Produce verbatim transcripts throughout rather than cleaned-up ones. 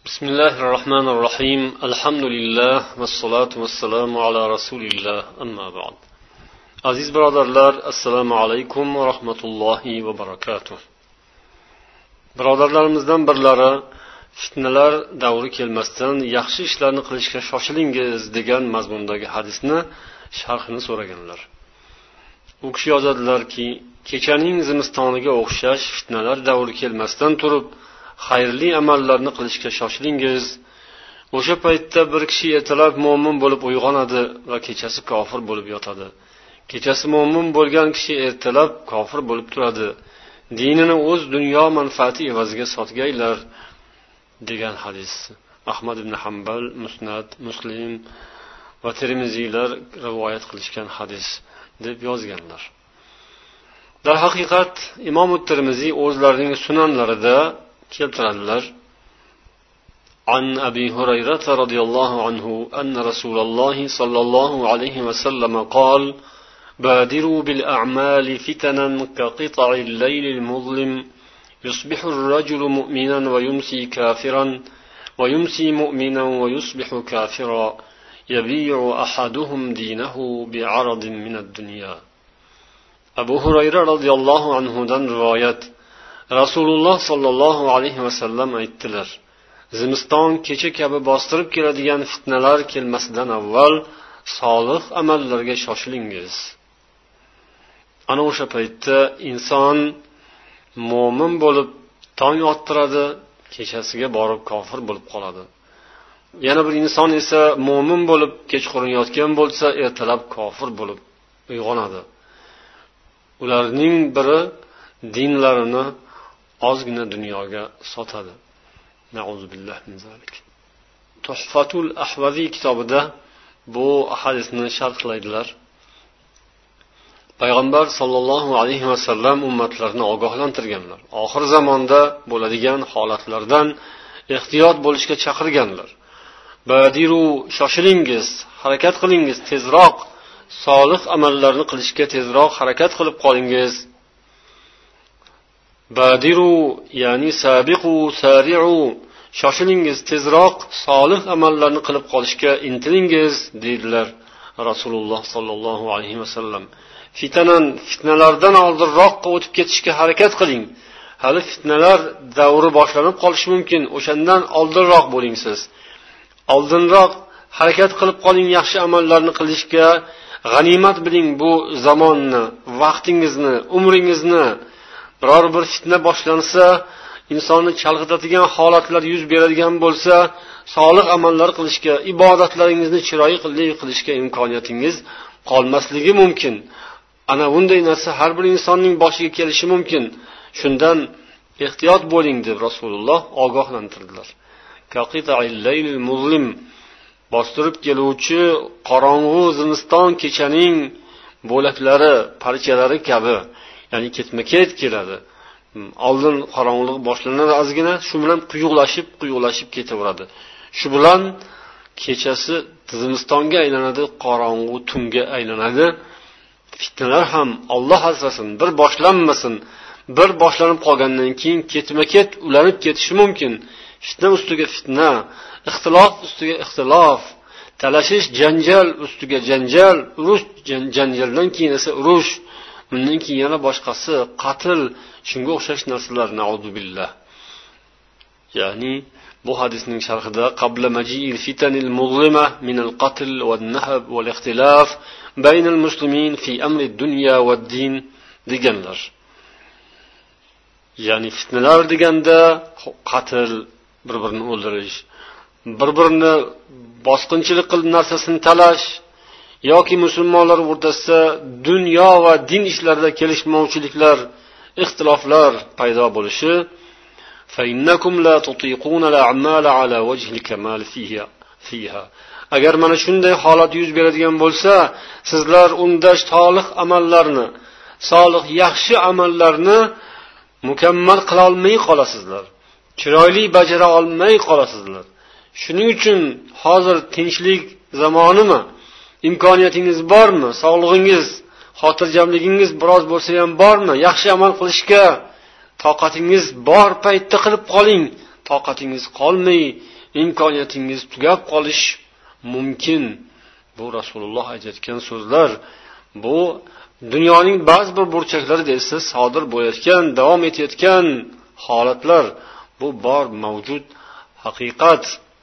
بسم الله الرحمن الرحيم الحمد لله والصلاة والسلام على رسول الله أما بعد. Aziz birodarlar, assalomu alaykum va rahmatullohi va barakatuh. Birodarlarimizdan birlari fitnalar davri kelmasdan yaxshi ishlarni qilishga shoshilingiz degan mazmundagi hadisni sharhini so'raganlar. U kishi yozadilarki, kechaning zimistoniga o'xshash fitnalar davri kelmasdan turib xayrli amallarni qilishga shoshilingiz. O'sha paytda bir kishi ertalab mo'min bo'lib uyg'onadi va kechasi kofir bo'lib yotadi. Kechasi mo'min bo'lgan kishi ertalab kofir bo'lib turadi. Dinini o'z dunyo manfaati evaziga sotgaylar degan hadis. Ahmad ibn Hanbal, Musnad, Muslim va Tirmiziylar rivoyat qilishgan hadis deb yozganlar. Dar haqiqat Imom Tirmiziy o'zlarining sunanlarida keltiradilar. An Abi Hurayra radhiyallohu anhu anna Rasululloh sallallohu alayhi va sallam qol: بادروا بالأعمال فتنا كقطع الليل المظلم يصبح الرجل مؤمنا ويمسي كافرا ويمسي مؤمنا ويصبح كافرا يبيع أحدهم دينه بعرض من الدنيا. Abu Hurayra radhiyallohu anhudan rivoyat. Rasululloh sallallohu alayhi va sallam aytdilar: Zimiston kecha kabi bostirib keladigan fitnalar kelmasidan avval solih amallarga shoshilingiz. Ana o'sha paytda inson mo'min bo'lib tong ottiradi, kechasiga borib kofir bo'lib qoladi. Yana bir inson esa mo'min bo'lib kechqurun yotgan bo'lsa, ertalab kofir bo'lib uyg'onadi. Ularning biri dinlarini ozgina dunyoga sotadi. Nauzubillah min zalik. Tuhfatul Ahvazi kitobida bu hadisni sharhlaydilar. Payg'ambar sollallohu alayhi va sallam ummatlarni ogohlantirganlar. Oxir zamonda bo'ladigan holatlardan ehtiyot bo'lishga chaqirganlar. Badiru, shoshilingiz, harakat qilingiz, tezroq solih amallarni qilishga tezroq harakat qilib qolingiz. Badiru, ya'ni sabiqu, sari'u, shoshilingiz, tezroq solih amallarni qilib qolishga intilingiz dedilar Rasululloh sallallohu alayhi va sallam. Fitanan, fitnalardan oldinroqqa o'tib ketishga harakat qiling. Hali fitnalar davri boshlanib qolishi mumkin. O'shandan oldinroq bo'ling siz. Oldinroq harakat qilib qoling, yaxshi amallarni qilishga. G'animat biling bu zamonni, vaqtingizni, umringizni. Biror bir fitna boshlansa, insonni chalg'itadigan holatlar yuz beradigan bo'lsa, solih amallar qilishga, ibodatlaringizni chiroyli qilishga imkoniyatingiz qolmasligi mumkin. Ana bunday narsa har bir insonning boshiga kelishi mumkin. Shundan ehtiyot bo'ling deb Rasululloh ogohlantirdilar. Kaqita'il laylil muzlim, bostirib keluvchi qorong'u zimiston kechaning bo'laklari, parchalari kabi, ya'ni ketma-ket keladi. Oldin qorong'ulik boshlanadi ozgina, shu bilan quyuqlashib, quyuqlashib ketaveradi. Shu bilan kechasi zimistonga aylanadi, qorong'u tunga aylanadi. Fitnalar ham Alloh asrasin, bir boshlanmasin. Bir boshlanib qolgandan keyin ketma-ket ulanib ketishi mumkin. Fitna ustiga fitna, ixtilof ustiga ixtilof, talashish, janjal ustiga janjal, urush, janjaldan keyin esa urush, undan keyin yana boshqasi, qatl, shunga o'xshash narsalar, nauzubillah. Ya'ni bu hadisning sharhida qabla maji'il fitanil muzlima min al-qatl wan-nahb wal-ikhtilaf bayna al-muslimin fi amri ad-dunya wad-din deganlar. Ya'ni fitnalar deganda qatl, bir-birini o'ldirish, bir-birini bosqinchilik qilib narsasini talash yoki musulmonlar o'rtasida dunyo va din ishlarida kelishmovchiliklar, ixtiloflar paydo bo'lishi. فإنكم لا تطيقون الأعمال على وجه الكمال فيها فيها. Agar mana shunday holat yuz beradigan bo'lsa, sizlar unda solih amallarni, solih yaxshi amallarni mukammal qila olmay qolasizlar. Chiroyli bajara olmay qolasizlar. Shuning uchun hozir tinchlik zamonimi? Imkoniyatingiz bormi? Sog'lig'ingiz, xotirjamligingiz biroz bo'lsa ham bormi? Yaxshi amal qilishga toqatingiz bor paytda qilib qoling. toqatingiz qolmay, imkoniyatingiz tugab qolish mumkin. Bu Rasululloh aytayotgan so'zlar. Bu dunyoning ba'zi bir burchaklarida esa sodir bo'layotgan, davom etayotgan holatlar. Bu bor mavjud haqiqat.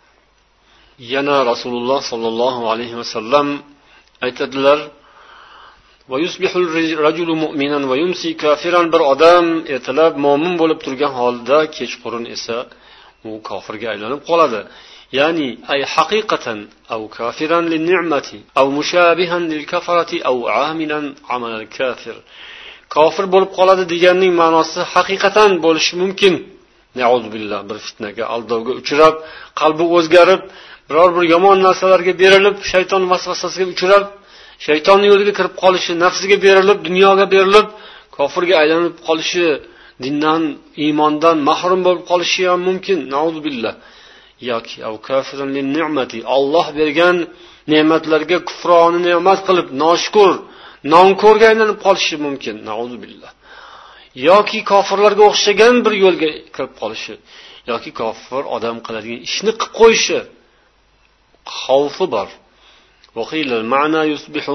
Yana Rasululloh sollallohu alayhi vasallam aytadilar: "Va yusbihul rajulu mu'minan va yumsi kafiran." Bir odam ertalab mo'min bo'lib turgan holda kechqurun esa u kofirga aylanib qoladi. Ya'ni ay haqiqatan aw kafiran lin ni'mati aw mushabihan lil kafarati aw amilan amal al kafir. Kofir bo'lib qoladi deganning ma'nosi haqiqatan bo'lishi mumkin. Na'uzubillah, bir fitnaga, aldovga uchrab, qalbi o'zgarib, biror bir yomon narsalarga berilib, shayton vasvasasiga uchrab, shaytonning yo'liga kirib qolishi, nafsiga berilib, dunyoga berilib, kofirga aylanib qolishi, dindan, iymondan mahrum bo'lib qolishi ham mumkin. Na'uzubillah. Yoki av kafiran lin ni'mati, Alloh bergan ne'matlarga kufroni ne'mat qilib, noshkur, nonko'rga aylanib qolishi mumkin. Na'uzubillah. Yoki kofirlarga o'xshagan bir yo'lga kirib qolishi, yoki kofir odam qiladigan ishni qilib qo'yishi xavfi bor. وقيل المعنى يصبح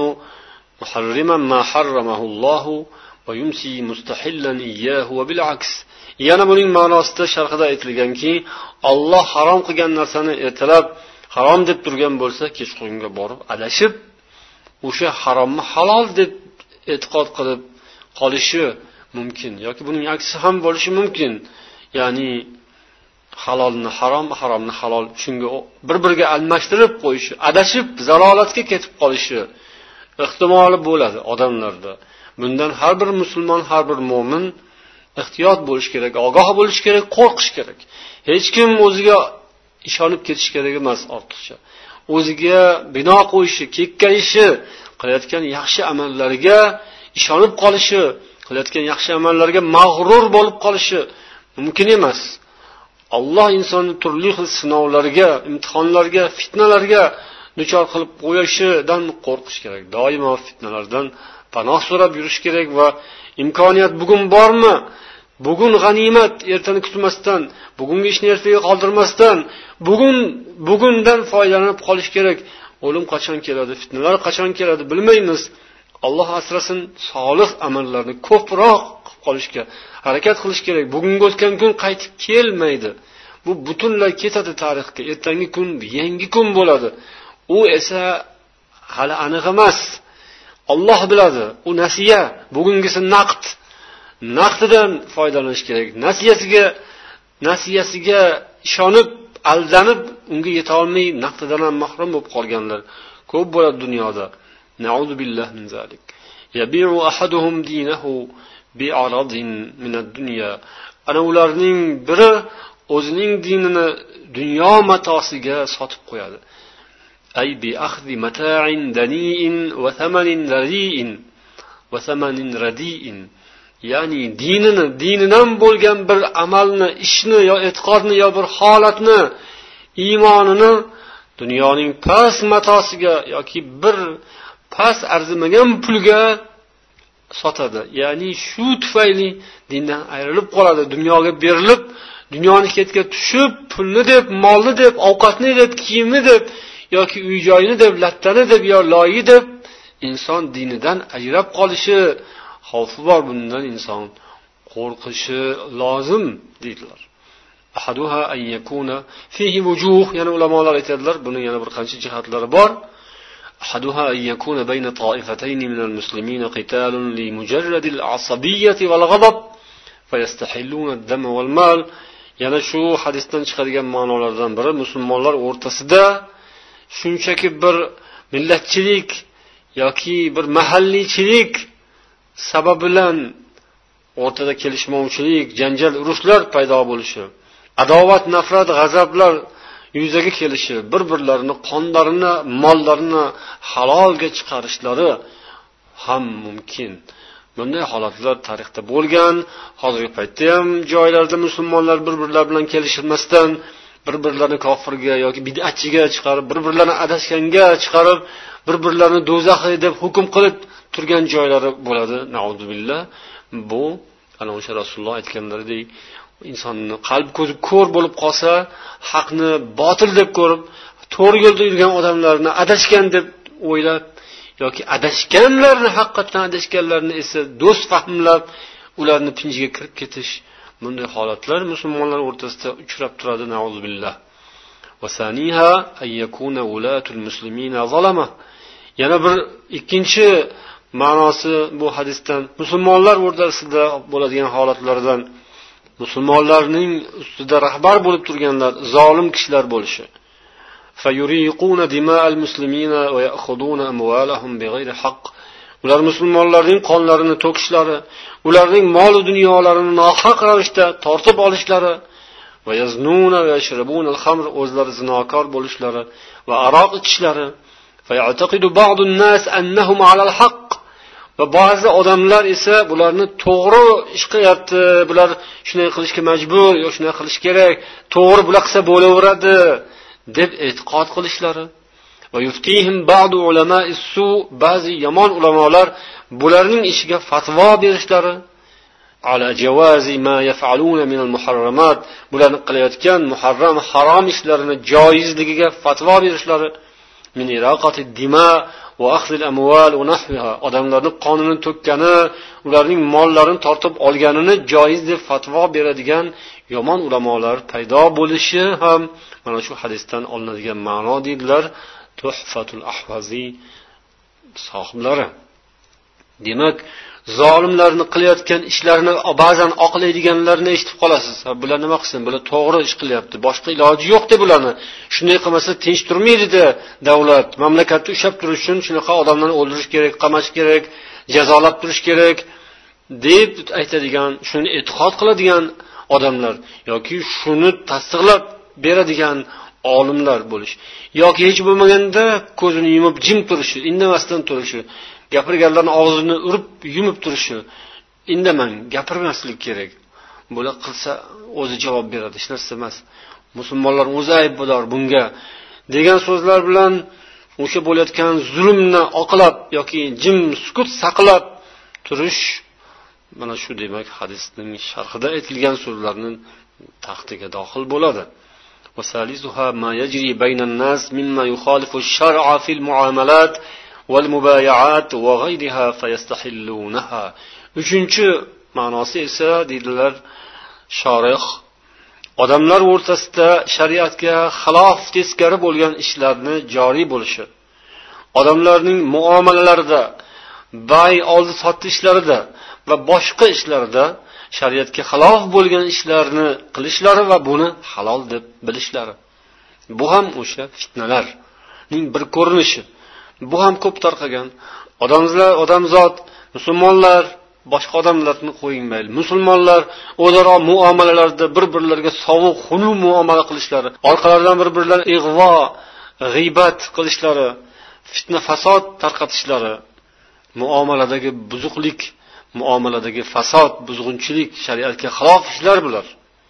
محرما ما حرمه الله ويمسي مستحلا إياه وبالعكس. Yana buning ma'nosida sharhida aytilganki, Alloh harom qilgan narsani ertalab harom deb turgan bo'lsa, kechqurunga borib adashib, o'sha haromni halol deb e'tiqod qilib qolishi mumkin. Yoki buning aksi ham bo'lishi mumkin. Ya'ni halolni harom, haromni halol, shunga bir-biriga almashtirib qo'yishi, adashib zalolatga ketib qolishi ehtimoli bo'ladi odamlarda. Bundan har bir musulmon, har bir mo'min ehtiyot bo'lish kerak, ogoh bo'lish kerak, qo'rqish kerak. Hech kim o'ziga ishonib ketish kerak emas ortiqcha. O'ziga bino qo'yishi, kekkayishi, qilayotgan yaxshi amallariga ishonib qolishi, qilayotgan yaxshi amallarga mag'rur bo'lib qolishi mumkin emas. Alloh insonni turli xil sinovlarga, imtihonlarga, fitnalarga duchor qilib qo'yishidan qo'rqish kerak. Doimo fitnalardan panoh so'rab yurish kerak va imkoniyat bugun bormi? Bugun g'animat, ertani kutmasdan, bugungi ishni ertaga qoldirmasdan, bugun bugundan foydalanib qolish kerak. O'lim qachon keladi, fitnalar qachon keladi bilmaymiz. Alloh asrasin, solih amallarni ko'proq qilib qolishga harakat qilish kerak. Bugungi o'tgan kun qaytib kelmaydi. Bu butunlay ketadi tarixga. Ertangi kun yangi kun bo'ladi. U esa hali aniq emas. Alloh biladi. U nasiya, bugungisi naqd. Naqdidan foydalanish kerak. Nasiyasiga, nasiyasiga ishonib, aldanib, unga yeta olmay naqdidan ham mahrum bo'lib qolganlar ko'p bo'ladi dunyoda. Na'udhu billah min zalik. Yabi'u ahaduhum dinahu bi'aradin min ad-dunya. Ana ularning biri o'zining dinini dunyo matosiga sotib qo'yadi. Ay bi akhdhi mata'in dani'in wa thamanin radi'in wa thamanin radi'in. Ya'ni dinini, dinidan bo'lgan bir amalni, ishni yo e'tiqodni yo bir holatni, iymonini dunyoning past matosiga yoki bir past arzimagan pulga sotadi. Ya'ni shu tufayli dindan ayrilib qoladi, dunyoga berilib, dunyoni ketga tushib, pulni deb, molni deb, ovqatni deb, kiyimni deb yoki uy-joyini deb, lattani deb yo loyi deb inson dinidan ajrab qolishi xavfi bor. Bundan inson qo'rqishi lozim deydilar. Ahaduha an yakuna fihi wujuh, yana ulamolar aytadilar, buning yana bir qancha jihatlari bor. Ahaduha an yakuna bayna ta'ifatayn min al-muslimin qitalun li mujarrad al-asabiyyah wal-ghadab fayastahilluna ad-dam wal-mal. Yana shu hadisdan chiqadigan ma'nolardan biri, musulmonlar o'rtasida shunchaki bir millatchilik yoki bir mahalliychilik sababi bilan o'rtada kelishmovchilik, janjal, urushlar paydo bo'lishi, adovat, nafrat, g'azablar yuzaga kelishi, bir-birlarini qonlarini, mollarini halolga chiqarishlari ham mumkin. Bunday holatlar tarixda bo'lgan. Hozirgi paytda ham joylarda musulmonlar bir-birlari bilan kelishmasdan bir-birlarini kofirga yoki bid'atchiga chiqarib, bir-birlarini adashganga chiqarib, bir-birlarini do'zaxi deb hukm qilib turgan joylari bo'ladi. Na'uzubillah. Bu ana o'sha Rasululloh aytganlaridek insonni qalb ko'zi ko'r bo'lib qolsa, haqni botil deb ko'rib, to'g'ri yo'lda yurgan odamlarni adashgan deb o'ylab yoki adashganlarni, haqiqatan adashganlarni esa do'st fahmlab, ularni pinjiga kirib ketish, bunday holatlar musulmonlar o'rtasida uchrab turadi, na'uzubillah. Vasaniha ayyakuna ulatul muslimina zalama. Yana bir ikkinchi ma'nosi bu hadisdan musulmonlar o'rtasida bo'ladigan holatlardan musulmonlarning ustida rahbar bo'lib turganlar zolim kishilar bo'lishi. Fayuriquna dima'al muslimina va ya'khuduna amwalahum bighayri haqq. Ular musulmonlarning qonlarini to'kishlari, ularning mol va dunyolarini nohaq ravishda tortib olishlari va yaznuna va yashrabuna al-khamr, o'zlari zinokor bo'lishlari va aroq ichishlari. Fa ya'taqidu ba'du an-nas annahum 'ala al-haqq. Va ba'zi odamlar esa bularni to'g'ri ish qilyapti, bular shunday qilishga majbur, yo shunday qilish kerak, to'g'ri bular qilsa bo'laveradi deb e'tiqod qilishlari. Va yuftihim ba'du ulama'is su, ba'zi yomon ulamolar bularning ishiga fatvo berishlari. Ala jawazi ma yaf'aluna min al-muharramat, bularni qilayotgan muharram harom ishlarini joizligiga fatvo berishlari. Min iraqati dima va akhdh al-amwal va nahwiha, odamlarning qonini to'kkani, ularning mollarini tortib olganini joiz deb fatvo beradigan yomon ulamolar paydo bo'lishi ham mana shu hadisdan olinadigan ma'no deydilar Tuhfatul Ahvazi sohiblari. Demak, zolimlarni qilayotgan ishlarini ba'zan oqlaydiganlarni eshitib qolasiz. Bular nima qilsin? Bular to'g'ri ish qilyapti. Boshqa iloji yo'q deb bularni. Shunday qilmasa tinch turmaydi-da davlat. Mamlakatni ushlab turish uchun shunaqa odamlarni o'ldirish kerak, qamash kerak, jazolab turish kerak deb aytadigan, shuni e'tiqod qiladigan odamlar yoki shuni tasdiqlab beradigan olimlar bo'lish yoki hech bo'lmaganda ko'zini yumib jim turishi, indamasdan turishi, gapirganlarning og'zini urib yumib turishi, indamang, gapirmaslik kerak. Bular qilsa o'zi javob beradi, hech narsa emas. Musulmonlar o'zi aybdor bunga degan so'zlar bilan o'sha bo'layotgan zulmni oqlab yoki jim sukut saqlab turish mana shu demak hadisning sharhida aytilgan so'zlarning taxtiga daxil bo'ladi. وثالثها ما يجري بين الناس مما يخالف الشرع في المعاملات والمبايعات وغيرها فيستحلونها. Uchinchi ma'nosi esa deydilar sharih, odamlar o'rtasida shariatga xilof teskari bo'lgan ishlarni joriy bo'lishi, odamlarning muomalalarida, bay oldi sotishlarida va boshqa ishlarda shariatga xilof bo'lgan ishlarni qilishlari va buni halol deb bilishlari. Bu ham o'sha fitnalarning bir ko'rinishi. Bu ham ko'p tarqagan. Odamlar, odamzod, musulmonlar, boshqa odamlarni qo'ying mayli. Musulmonlar o'zaro muomalalarda bir-birlariga sovuq, xunuk muomala qilishlari, orqalaridan bir-birlarini ig'vo, g'iybat qilishlari, fitna fasod tarqatishlari, muomaladagi buzuqlik, muomaladagi fasod, buzg'unchilik, shariatga xilof ishlar bular.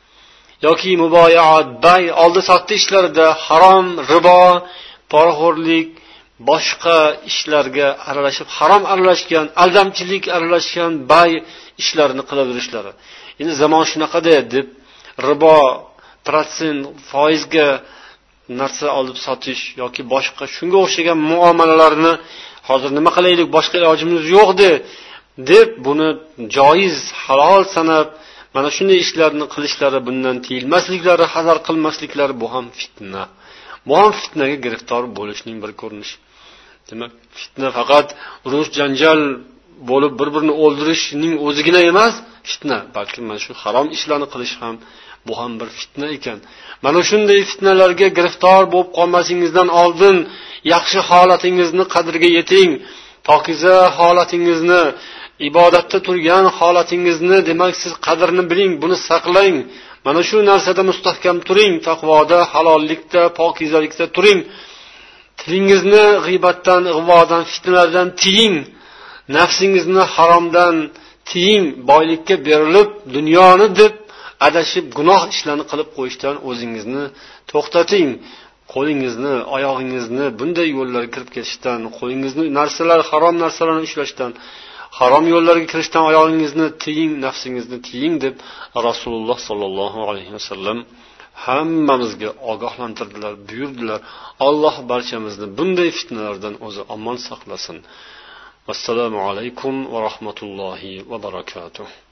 Yoki muboyaat, bay, oldi sotdi ishlarida harom, ribo, poraxo'rlik, boshqa ishlarga aralashib, harom aralashgan, aldamchilik aralashgan bay ishlarni qilaverishlari. Endi zamon shunaqa-da deb ribo, protsent, foizga narsa olib sotish yoki boshqa shunga o'xshagan muomalalarni hozir nima qilaylik, boshqa ilojimiz yo'q-da deb buni joiz, halol sanab mana shunday ishlarni qilishlari, bundan tiyilmasliklari, hazar qilmasliklari bu ham fitna. Bu ham fitnaga giriftor bo'lishning bir ko'rinishi. Demak, fitna faqat urush, janjal bo'lib bir-birini o'ldirishning o'zigina emas, fitna, balki mana shu harom ishlarni qilish ham bu ham bir fitna ekan. Mana shunday fitnalarga giriftor bo'lib qolmasingizdan oldin yaxshi holatingizni qadriga yeting, pokiza holatingizni, ibodatda turgan holatingizni, demak siz qadrini biling, buni saqlang. Mana shu narsada mustahkam turing, taqvoda, halollikda, pokizalikda turing. Tilingizni g'iybatdan, ig'vodan, fitnalardan tiying. Nafsingizni haromdan tiying. Boylikka berilib, dunyoni deb adashib gunoh ishlarni qilib qo'yishdan o'zingizni to'xtating. Qo'lingizni, oyog'ingizni bunday yo'llarga kirib ketishdan, qo'lingizni narsalar, harom narsalarni ushlashdan, harom yo'llarga kirishdan oyoqingizni tiying, nafsingizni tiying deb Rasululloh sollallohu alayhi vasallam hammamizga ogohlantirdilar, buyurdilar. Alloh barchamizni bunday fitnalardan o'zi omon saqlasin. Assalomu alaykum va rahmatullohi va barakatuh.